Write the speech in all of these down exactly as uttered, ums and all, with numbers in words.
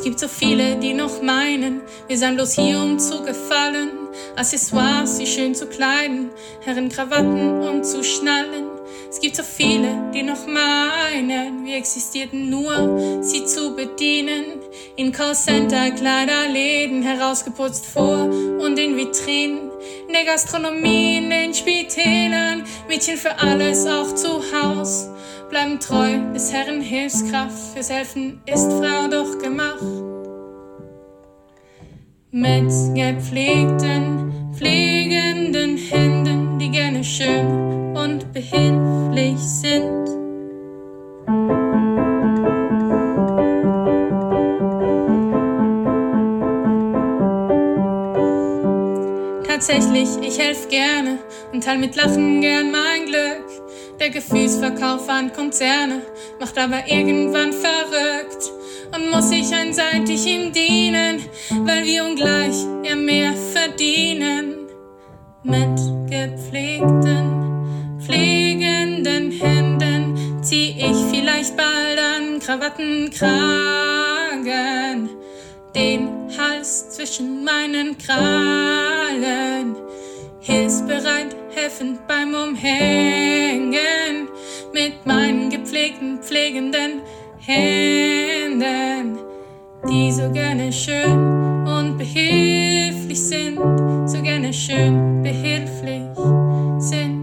gibt so viele, die noch meinen, wir seien bloß hier, um zu gefallen. Accessoires, sie schön zu kleiden, Herrenkrawatten und zu schnallen. Es gibt so viele, die noch meinen, wir existierten nur, sie zu bedienen. In Callcenter, Kleiderläden, herausgeputzt vor und in Vitrinen. In der Gastronomie, in den Spitälern, Mädchen für alles, auch zu Haus. Bleiben treu, des Herren Hilfskraft, fürs Helfen ist Frau doch gemacht. Mit gepflegten, pflegenden Händen, die gerne schön und behilflich sind. Tatsächlich, ich helf gerne und teil mit Lachen gern mein Glück. Der Gefühlsverkauf an Konzerne macht aber irgendwann verrückt und muss ich einseitig ihm dienen, weil wir ungleich ja mehr verdienen. Mit gepflegten, pflegenden Händen zieh ich vielleicht bald an Krawattenkragen, den Hals zwischen meinen Krallen, hilfsbereit, helfend beim Umhängen, mit meinen gepflegten, pflegenden Händen, die so gerne schön und behilflich sind, so gerne schön behilflich sind.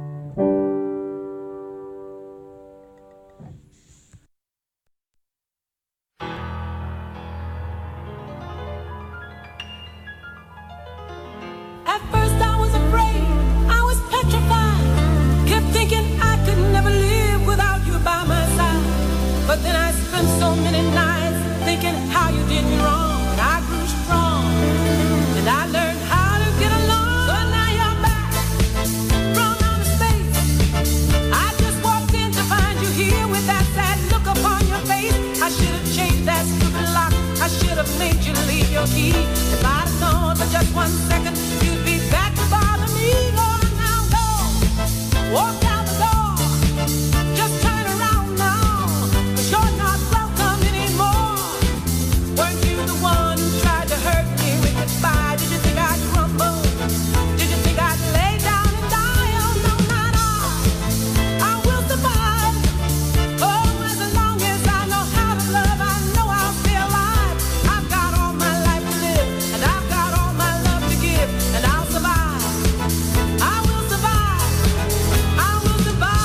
But then I spent so many nights thinking how you did me wrong. And I grew strong, and I learned how to get along. So now you're back, thrown on the space. I just walked in to find you here with that sad look upon your face. I should have changed that stupid lock. I should have made you leave your key. If I'd have known for just one second you'd be back to bother me. Go on now, go, walk out the door. Just turn around now. You're not welcome anymore. Weren't you the one who tried to hurt me with goodbye? Did you think I'd crumble? Did you think I'd lay down and die? Oh no, not I. I will survive. Oh, as long as I know how to love, I know I'll stay alive. I've got all my life to live, and I've got all my love to give, and I'll survive. I will survive. I will survive.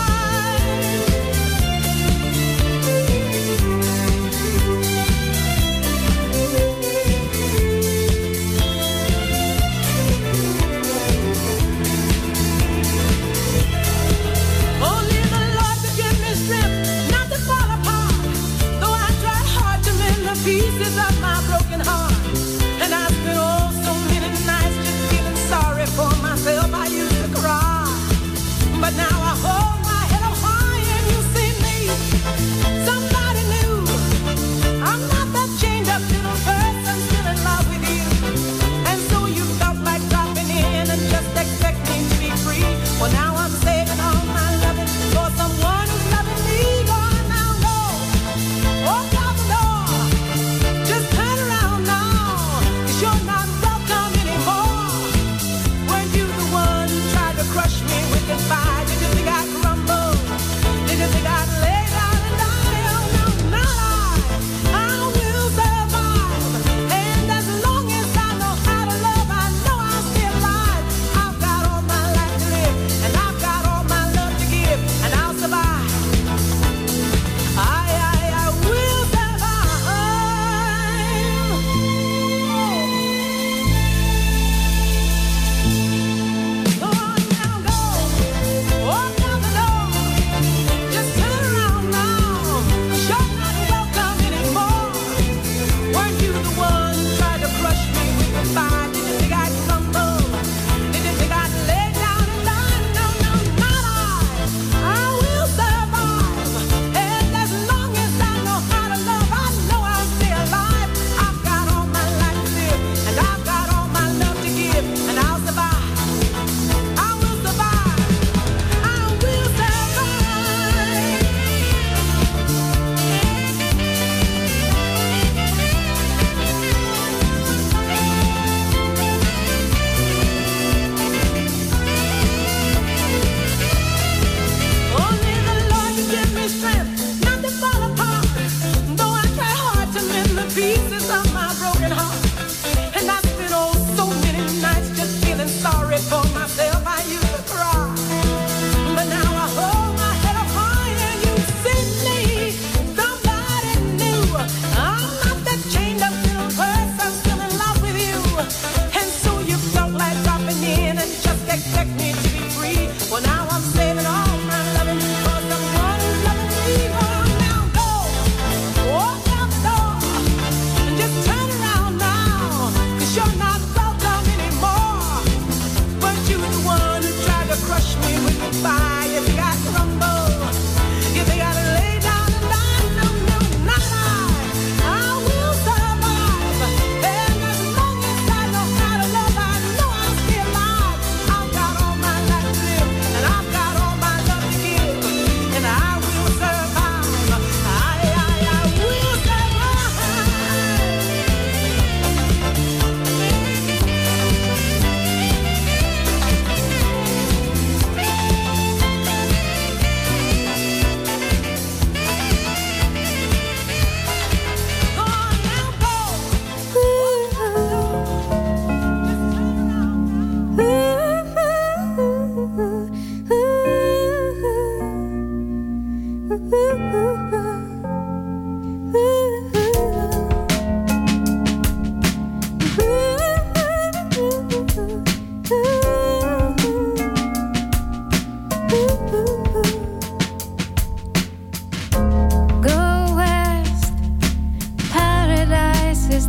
Only the Lord could give me strength not to fall apart. Though I tried hard to mend the pieces of my broken heart. And I spent oh so many nights just feeling sorry for myself. I used to cry, but now I hold my head up high and you see me, somebody new. I'm not that chained up little person still in love with you. And so you felt like dropping in and just expecting to be free. Well, now I'm saving all my loving for someone who's loving me. Go on now, go, walk out the door. Just turn around now.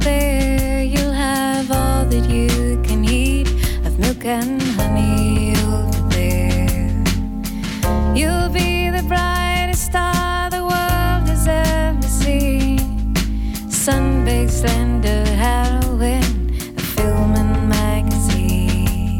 there you'll have all that you can eat of milk and honey over there. You'll be the brightest star the world has ever seen. Sun-baked, slender heroine, a film and magazine.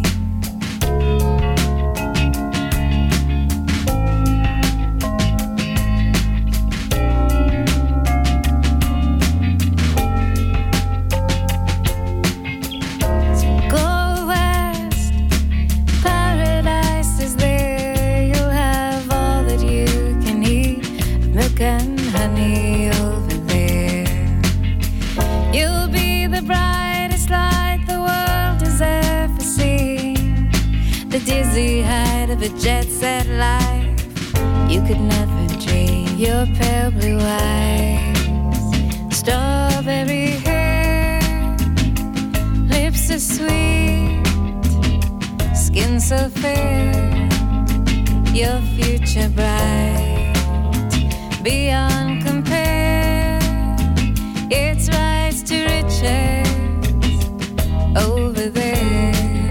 So go west, paradise is there. You'll have all that you can eat of milk and honey over there. You'll be the brightest light the world has ever seen. The dizzy height of a jet-set life you could never dream. Your pale blue eyes, strawberry hair, lips so sweet, skin so fair. Your future bright, beyond compare. It's rise to riches over there.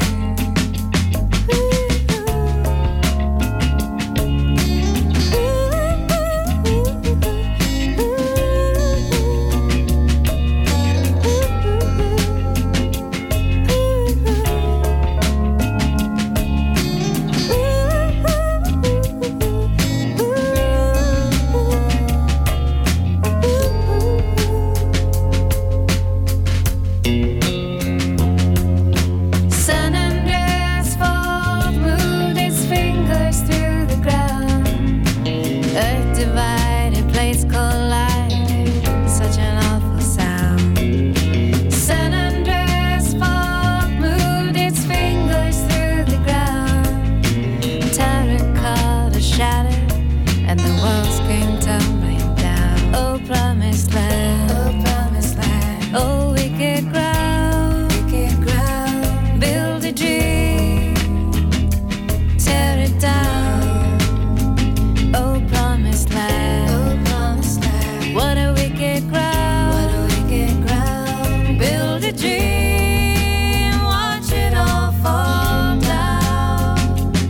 San Andreas Fault moved its fingers through the ground. Earth divided, plates collided, such an awful sound. San Andreas Fault moved its fingers through the ground. Terracotta shattered, and the walls came tumbling down. Oh, promised land, oh, promised land, oh, wicked ground, wicked ground. Build a dream, tear it down. Oh, promised land, oh, promised land. What a wicked ground, what a wicked ground. Build a dream, watch it all fall down.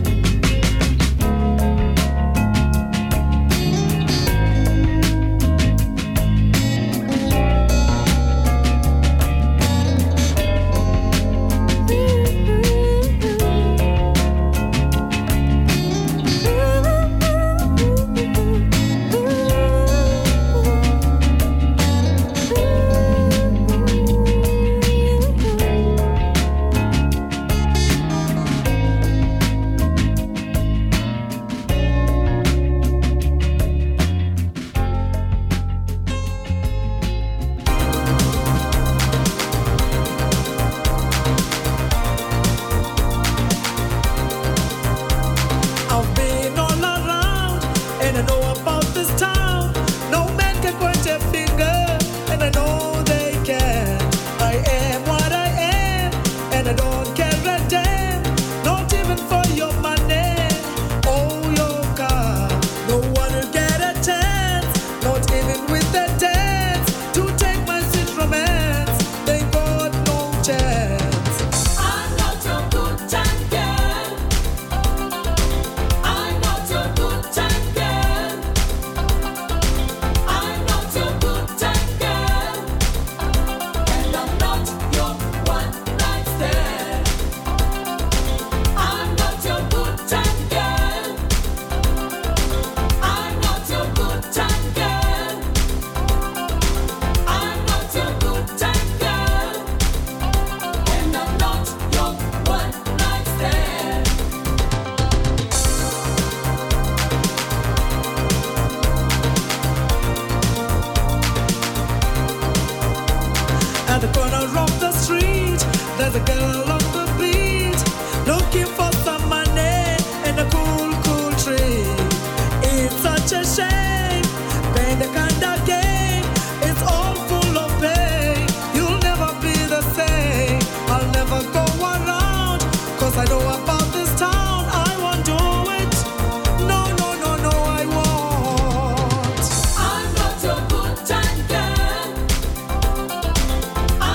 I've been all around and I know about this town. No man can point a finger and I know they can. I am what I am and I don't care a damn. Not even for your money or your car. No one will get a chance, not even with a dance, to take my sweet romance. They got no chance. I'm not your good time girl. I'm not your good time girl. I'm not your good time girl. And I'm not your one night stand. I'm not your good time girl. I'm not your good time girl. I'm not your good time girl. And I'm not your one night stand. At the corner of the street, there's a girl on the beat, looking for some money and a cool, cool tree. It's such a shame, playing the kind of game, it's all full of pain. You'll never be the same, I'll never go around, cause I know about this town. I won't do it, no, no, no, no, I won't. I'm not your good time girl.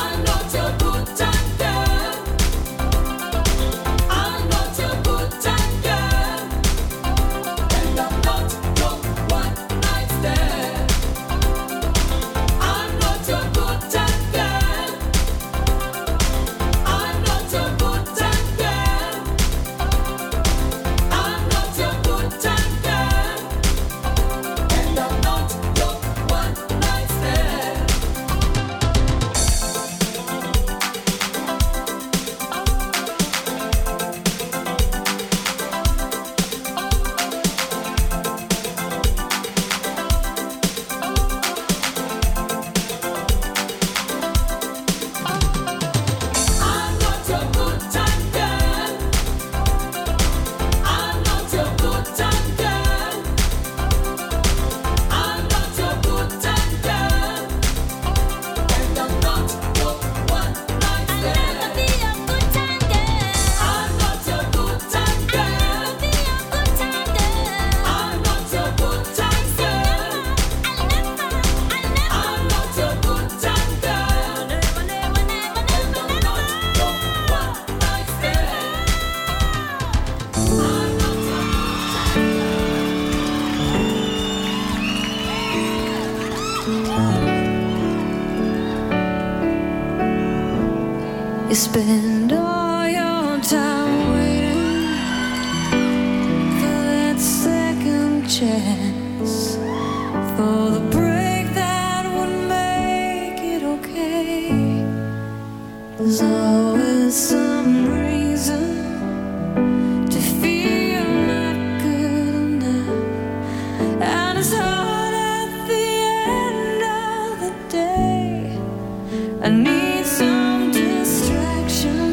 You spend all your time waiting for that second chance, for the break that would make it okay. There's always some reason to feel not good enough, and it's hard at the end of the day. I need some distraction,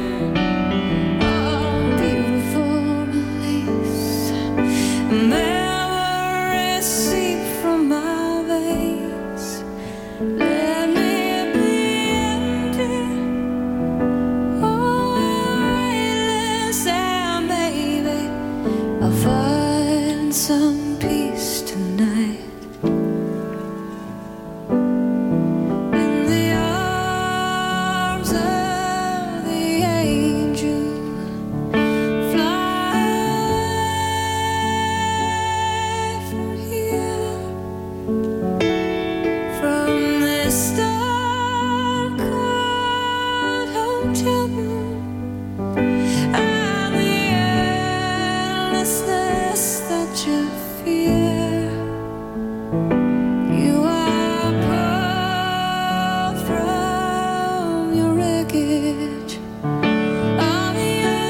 oh beautiful release. Memories seep from my veins. Let me be empty, oh weightless, and baby, I'll find some peace tonight. In the arms of the angel, fly from here, from this star-covered hotel room, and the endlessness that you fear. You are pulled from your wreckage of your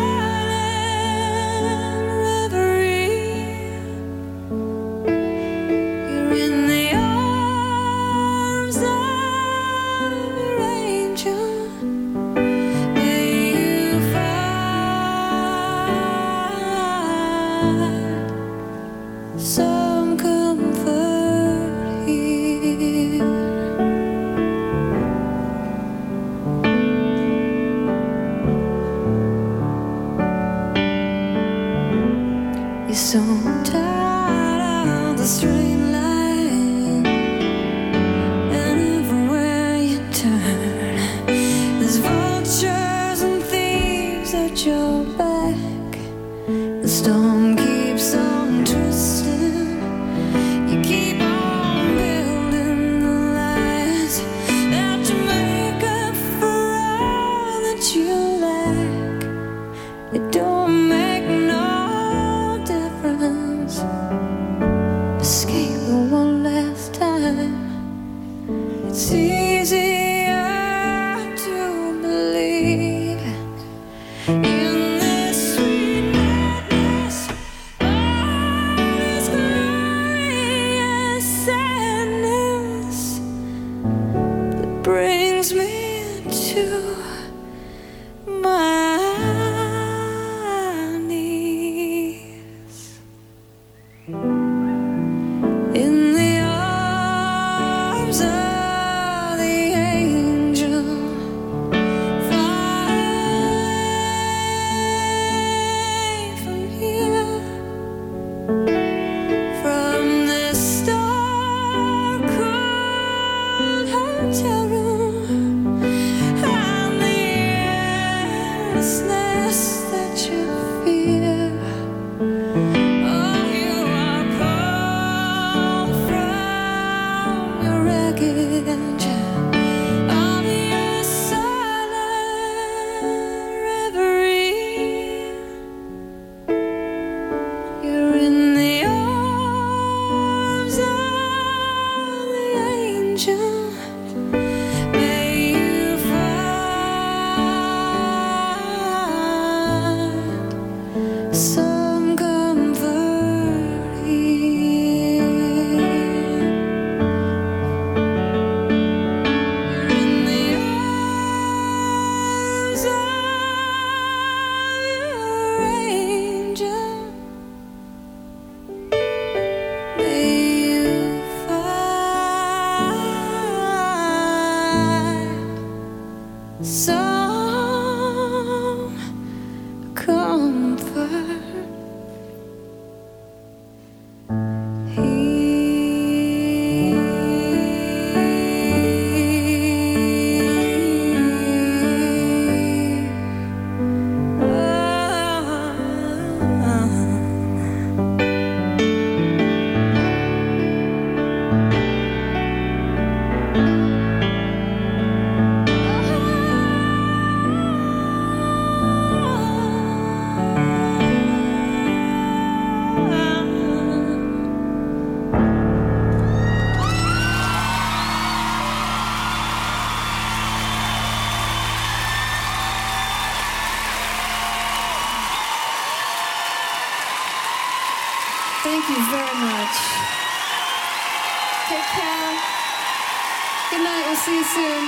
silent reverie. You're in the arms of your angel. May you find some comfort here. You're so tired of the straight line, and everywhere you turn, there's vultures and thieves at your back. The storm keeps on twisting. You keep on building the lies that you make up for all that you lack. It don't make no difference. Escape the one last time. It's easier to believe in this sweet madness, all this glorious sadness that brings me to my knees. In the arms of the angel, fly from here, from this star-covered hotel room, and the endlessness that you fear. Oh, you are pulled from your wreckage of your silent reverie. You're in the arms of the angel. May you find some comfort here. You're in the arms of your angel. May you find some comfort here. Thank you very much. Take care. Good night. We'll see you soon.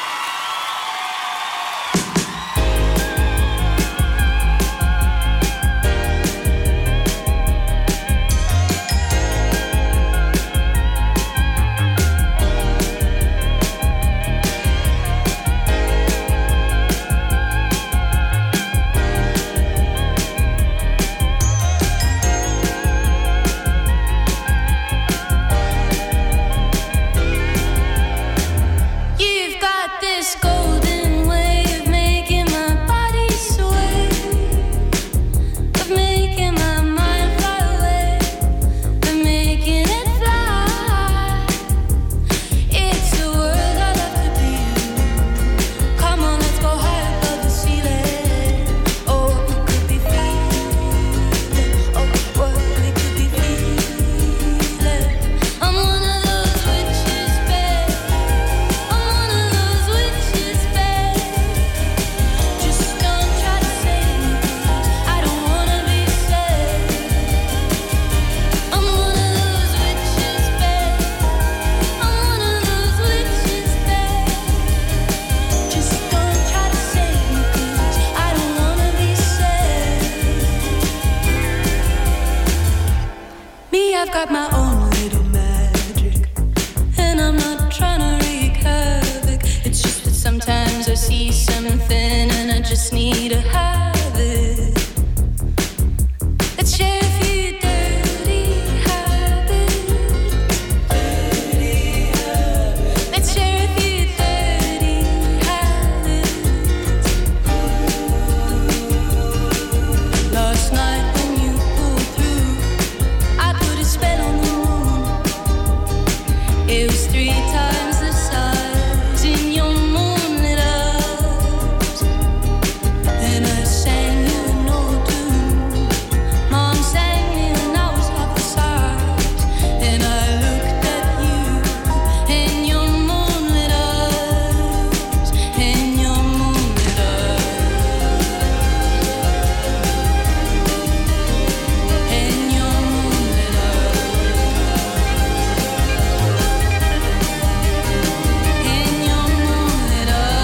I've got my own little magic, and I'm not trying to wreak havoc. It's just that sometimes I see something and I just need a high.